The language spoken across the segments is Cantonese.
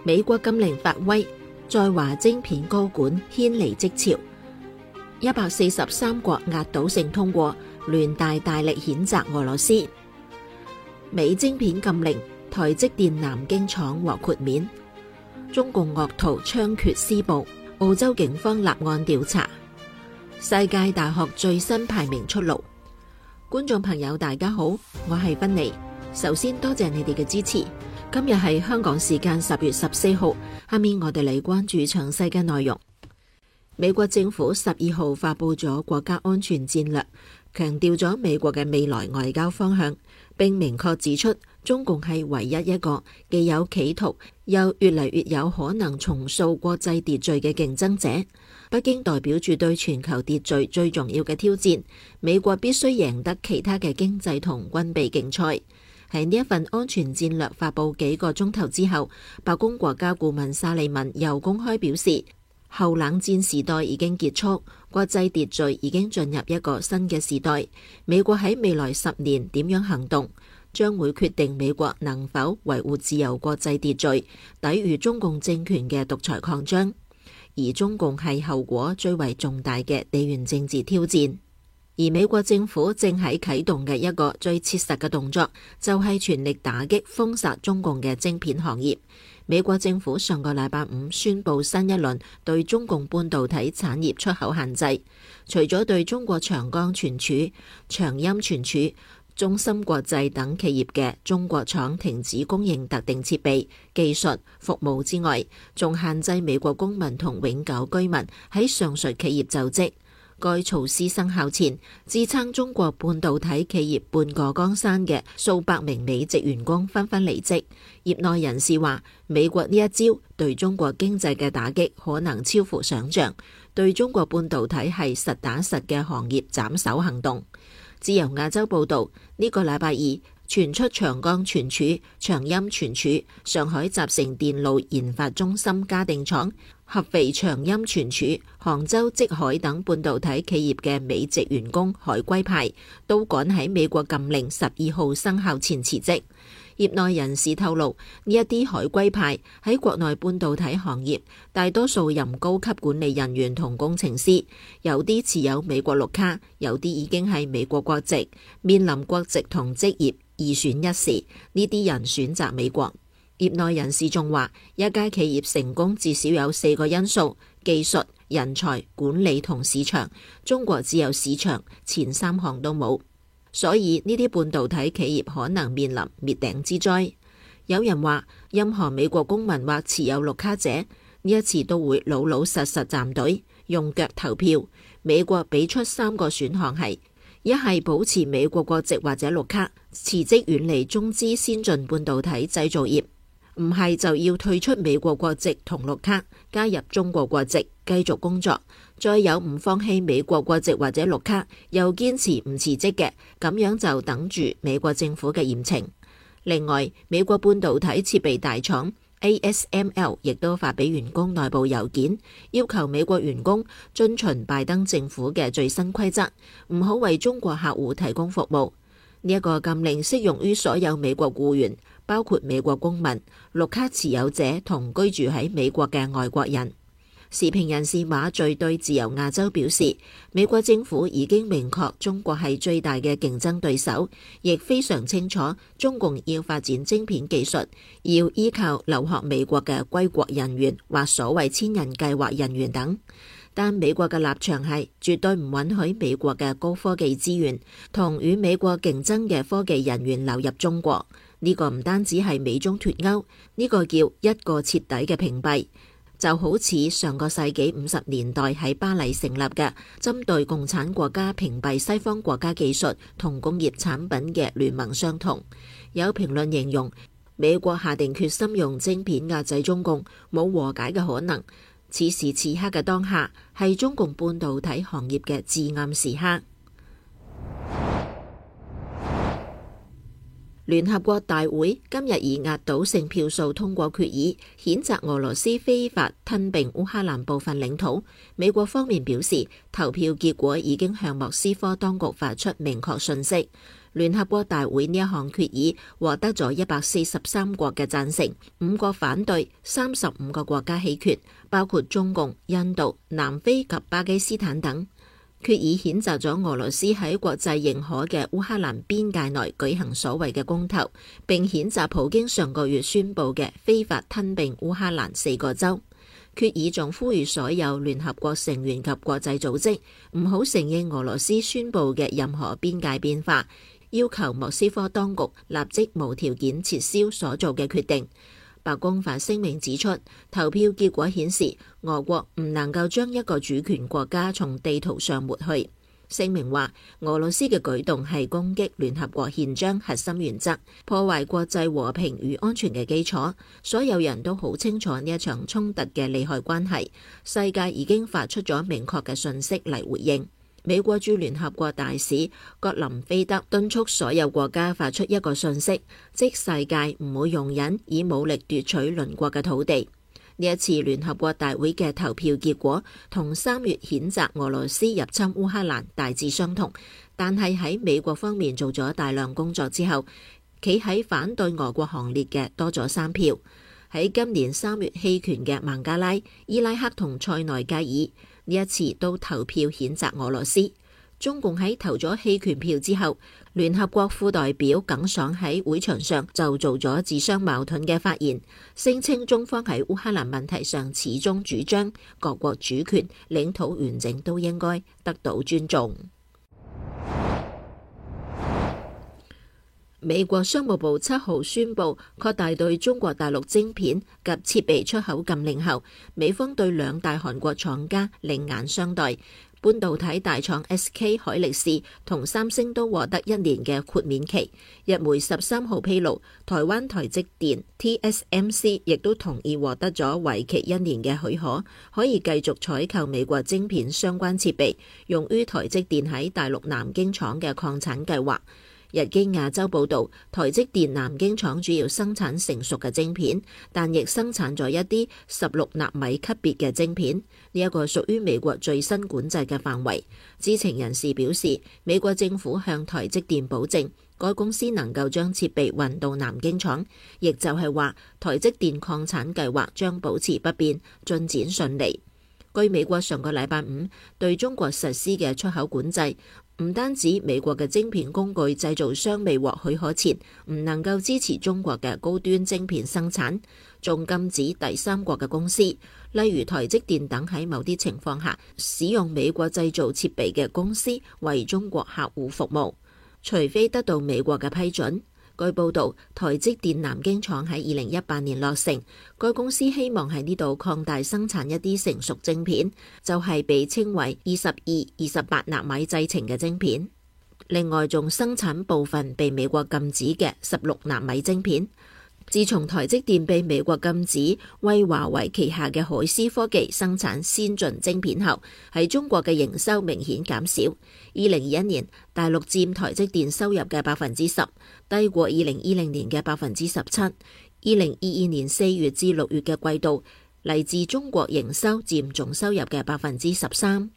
美國禁令發威，在華晶片高管牽離績潮，143國壓倒性通過聯大大力譴責俄羅斯。美晶片禁令，台積電南京廠獲豁免。中共惡徒猖獗施暴，澳洲警方立案調查。世界大學最新排名出爐。觀眾朋友大家好，我係芬妮。首先多謝你哋嘅支持。今日係香港時間10月14號，下面我哋嚟關注詳細嘅內容。美國政府12號發佈咗國家安全戰略，強調咗美國嘅未來外交方向，並明確指出中共係唯一一個既有企圖又越嚟越有可能重塑國際秩序嘅競爭者。北京代表住對全球秩序最重要嘅挑戰，美國必須贏得其他嘅經濟同軍備競賽。喺呢一份安全戰略發佈幾個鐘頭之後，白宮國家顧問沙利文又公開表示，後冷戰時代已經結束，國際秩序已經進入一個新嘅時代。美國喺未來10年點樣行動，將會決定美國能否維護自由國際秩序，抵禦中共政權嘅獨裁擴張。而中共係後果最為重大嘅地緣政治挑戰。而美國政府正喺啟動嘅一個最切實嘅動作，就係全力打擊封殺中共嘅晶片行業。美國政府上個禮拜五宣布新一輪對中共半導體產業出口限制，除咗對中國長江存儲、長鑫存儲、中芯國際等企業嘅中國廠停止供應特定設備、技術、服務之外，仲限制美國公民同永久居民喺上述企業就職。該措施生效前，支撐中國半導體企業半個江山嘅數百名美籍員工紛紛離職。業內人士話，美國呢一招對中國經濟嘅打擊可能超乎想象，對中國半導體係實打實嘅行業斬首行動。自由亞洲報道，呢個禮拜二傳出長江存儲、長鑫存儲、上海集成電路研發中心嘉定廠、合肥長鑫存儲、杭州積海等半導體企業嘅美籍員工海歸派，都趕喺美國禁令12號生效前辭職。業內人士透露，呢一啲海歸派喺國內半導體行業，大多數任高級管理人員同工程師，有啲持有美國綠卡，有啲已經係美國國籍，面臨國籍同職業二選一時，呢啲人選擇美國。業內人士仲話，一家企業成功至少有4個因素：技術、人才、管理同市場。中國只有市場，前3項都冇。所以呢啲半導體企業可能面臨滅頂之災。有人話，任何美國公民或持有綠卡者，呢一次都會老老實實站隊，用腳投票。美國俾出3個選項係：一係保持美國國籍或者綠卡，辭職遠離中資先進半導體製造業；唔係就要退出美國國籍同綠卡，加入中國國籍，繼續工作。再有唔放棄美國國籍或者綠卡，又堅持唔辭職嘅，咁樣就等住美國政府嘅嚴懲。另外，美國半導體設備大廠 ASML 亦都發俾員工內部郵件，要求美國員工遵循拜登政府嘅最新規則，唔好為中國客戶提供服務。呢一個禁令適用於所有美國僱員，包括美國公民、綠卡持有者同居住喺美國嘅外國人。時評人士馬敘對自由亞洲表示，美國政府已經明確中國係最大嘅競爭對手，亦非常清楚中共要發展晶片技術，要依靠留學美國嘅歸國人員或所謂千人計劃人員等。但美國嘅立場係絕對唔允許美國嘅高科技資源同與美國競爭嘅科技人員流入中國。呢個唔單止係美中脫鈎，呢個叫一個徹底嘅屏蔽。就好似上個世紀50年代喺巴黎成立嘅針對共產國家屏蔽西方國家技術同工業產品嘅聯盟相同。有評論形容，美國下定決心用晶片壓制中共，冇和解嘅可能。此時此刻嘅當下，係中共半導體行業嘅至暗時刻。 聯合國大會今日以壓倒性票數通過決議，譴責俄羅斯非法吞併烏克蘭部分領土。美國方面表示，投票結果已經向莫斯科當局發出明確訊息。聯合國大會呢一項決議獲得咗143國嘅贊成，5個反對，35個國家棄權，包括中共、印度、南非及巴基斯坦等。決議譴責咗俄羅斯喺國際認可嘅烏克蘭邊界內舉行所謂嘅公投，並譴責普京上個月宣布嘅非法吞併烏克蘭4個州。決議仲呼籲所有聯合國成員及國際組織唔好承認俄羅斯宣布嘅任何邊界變化，要求莫斯科當局立即無條件撤銷所做嘅決定。白宮發聲明指出，投票結果顯示俄國唔能夠將一個主權國家從地圖上抹去。聲明話，俄羅斯嘅舉動係攻擊聯合國憲章核心原則，破壞國際和平與安全嘅基礎。所有人都好清楚呢一場衝突嘅利害關係，世界已經發出咗明確嘅訊息嚟回應。美國駐聯合國大使葛林菲德敦促所有國家發出一個訊息，即世界唔會容忍以武力奪取鄰國嘅土地。呢一次聯合國大會嘅投票結果同3月譴責俄羅斯入侵烏克蘭大致相同，但係喺美國方面做咗大量工作之後，企喺反對俄國行列嘅多咗3票。喺今年3月棄權嘅孟加拉、伊拉克同塞內加爾呢一次都投票譴責俄羅斯。中共喺投咗棄權票之後，聯合國副代表耿爽喺會場上就做咗自相矛盾嘅發言，聲稱中方喺烏克蘭問題上始終主張各國主權、領土完整都應該得到尊重。美國商務部7號宣布擴大對中國大陸晶片及設備出口禁令後，美方對2大韓國廠家另眼相待。半導體大廠 SK 海力士同三星都獲得1年嘅豁免期。日媒13號披露，台灣台積電 TSMC 亦都同意獲得咗為期1年嘅許可，可以繼續採購美國晶片相關設備，用於台積電喺大陸南京廠嘅擴產計劃。日經亞洲報導，台積電南京廠主要生產成熟嘅晶片，但亦生產咗一啲16納米級別嘅晶片。呢一個屬於美國最新管制嘅範圍。知情人士表示，美國政府向台積電保證，該公司能夠將設備運到南京廠，亦就係話台積電擴產計劃將保持不變，進展順利。據美國上個禮拜5對中國實施嘅出口管制，唔單止美國嘅晶片工具製造商未獲許可前唔能夠支持中國嘅高端晶片生產，仲禁止第三國嘅公司，例如台積電等喺某啲情況下使用美國製造設備嘅公司為中國客戶服務，除非得到美國嘅批准。據報導，台積電南京廠喺2018年落成，該公司希望喺呢度擴大生產一啲成熟晶片，就係被稱為22、28納米製程嘅晶片。另外，仲生產部分被美國禁止嘅16納米晶片。自從台積電被美國禁止為華為旗下嘅海思科技生產先進晶片後，喺中國嘅營收明顯減少。2021年大陸佔台積電收入嘅10%，低過2020年嘅17%。2022年4月至6月嘅季度，嚟自中國營收佔總收入嘅13%。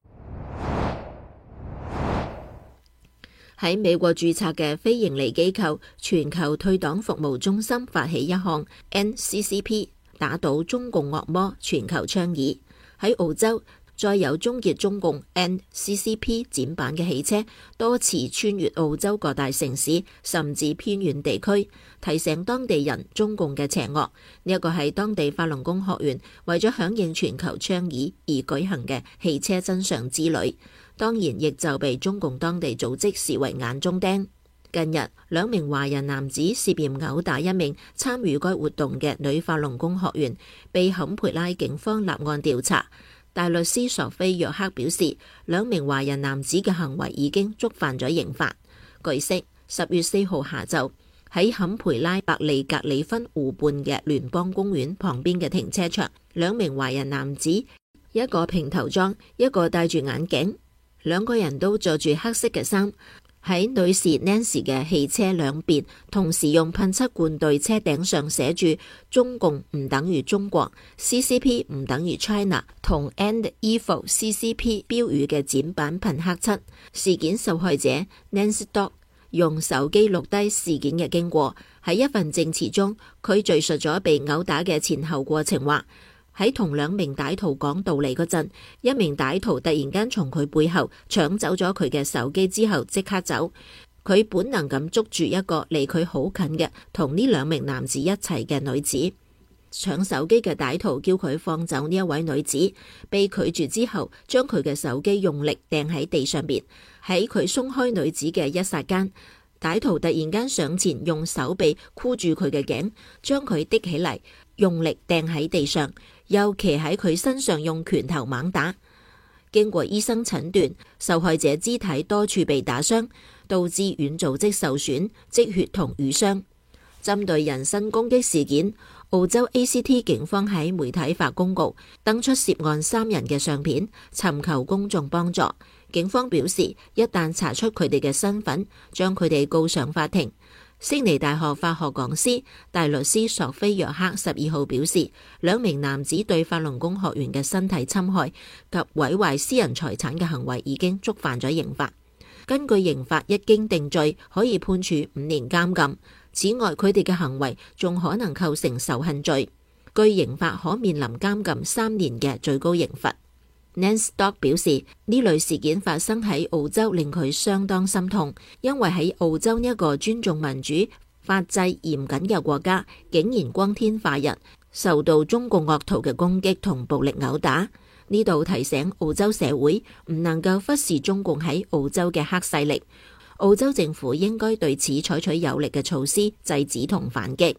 喺美國註冊嘅非營利機構全球退黨服務中心發起一項 NCCP 打倒中共惡魔全球倡議。喺澳洲，再有終結中共 NCCP 展板嘅汽車多次穿越澳洲各大城市，甚至偏遠地區，提醒當地人中共嘅邪惡。呢一個係當地法輪功學員為咗響應全球倡議而舉行嘅汽車真相之旅。當然，亦就被中共當地組織視為眼中釘。近日，2名華人男子涉嫌毆打一名參與該活動嘅女法輪功學員，被坎培拉警方立案調查。大律師索菲約克表示，2名華人男子嘅行為已經觸犯咗刑法。據悉，10月4號下晝喺坎培拉伯利格里芬湖畔嘅聯邦公園旁邊嘅停車場，2名華人男子，一個平頭裝，一個戴住眼鏡，2個人都着住黑色嘅衫。 喺女士 Nancy 嘅汽車兩邊同時用噴漆罐對車頂上寫住中共唔等於中國、CCP 唔等於 China 同 End Evil CCP 標語嘅剪板噴黑漆。事件受害者 Nancy Dock 用手機錄低事件嘅經過，喺一份證詞中，佢敘述咗被毆打嘅前後過程，話喺同兩名歹徒講道理嗰陣，一名歹徒突然間從佢背後搶走咗佢嘅手機之後即刻走，佢本能咁捉住一個離佢好近嘅同呢兩名男子一齊嘅女子。搶手機嘅歹徒叫佢放走呢一位女子，被拒絕之後，將佢嘅手機用力掟喺地上邊。喺佢鬆開女子嘅一剎間，歹徒突然間上前用手臂箍住佢嘅頸，將佢拎起嚟，用力掟喺地上，又騎喺佢身上用拳頭猛打。經過醫生診斷，受害者肢體多處被打傷，導致軟組織受損、積血同瘀傷。針對人身攻擊事件，澳洲 ACT 警方喺媒體發公告，登出涉案3人嘅相片，尋求公眾幫助。警方表示，一旦查出佢哋嘅身份，將佢哋告上法庭。悉尼大學法學講師大律師索菲約克12號表示，2名男子對法輪功學員嘅身體侵害及毀壞私人財產嘅行為已經觸犯咗刑法。根據刑法，一經定罪，可以判處5年監禁。此外，佢哋嘅行為仲可能構成仇恨罪，據刑法可面臨監禁3年嘅最高刑罰。Nancy Dock 表示，呢類事件發生喺澳洲令佢相當心痛，因為喺澳洲呢一個尊重民主、法制嚴謹嘅國家，竟然光天化日受到中共惡徒嘅攻擊同暴力毆打。呢度提醒澳洲社會唔能夠忽視中共喺澳洲嘅黑勢力，澳洲政府應該對此採取有力嘅措施，制止同反擊。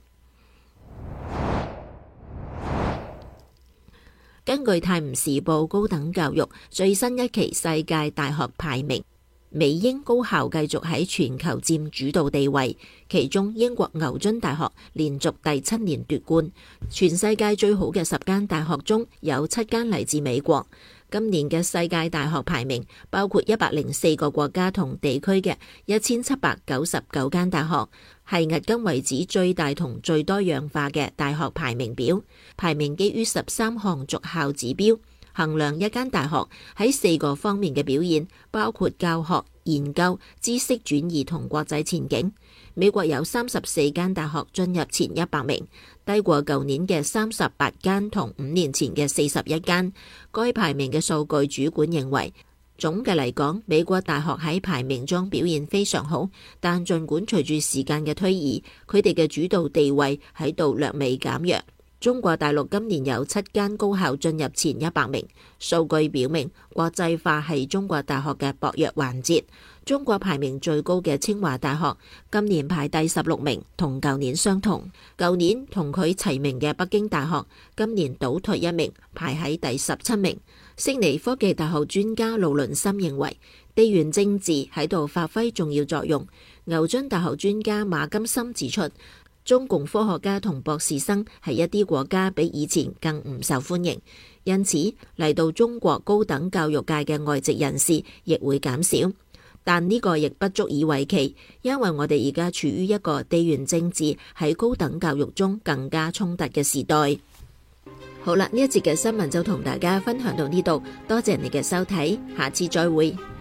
根據《泰晤士報》高等教育最新一期世界大學排名，美英高校繼續喺全球佔主導地位，其中英國牛津大學連續第7年奪冠。全世界最好嘅10間大學中有7間嚟自美國。今年嘅世界大學排名包括104個國家同地區嘅1799間大學，係迄今為止最大同最多樣化嘅大學排名表。排名基於13項績效指標，衡量一間大學喺4個方面嘅表現，包括教學、研究、知識轉移同國際前景。美國有34間大學進入前100名，低過舊年嘅38間同5年前嘅41間。該排名嘅數據主管認為，總嘅嚟講，美國大學喺排名中表現非常好，但儘管隨住時間嘅推移，佢哋嘅主導地位喺度略微減弱。中國大陸今年有7間高校進入前100名，數據表明國際化係中國大學嘅薄弱環節。中國排名最高嘅清華大學今年排第16名，同舊年相同。舊年同佢齊名嘅北京大學今年倒退1名，排喺第17名。悉尼科技大學專家盧倫森認為，地緣政治喺度發揮重要作用。牛津大學專家馬金森指出，中共科學家同博士生喺一啲國家比以前更唔受歡迎，因此嚟到中國高等教育界嘅外籍人士亦會減少。但呢個亦不足以為奇，因為我哋而家處於一個地緣政治喺高等教育中更加衝突嘅時代。好啦，呢一節嘅新聞就同大家分享到呢度，多謝你嘅收睇，下次再會。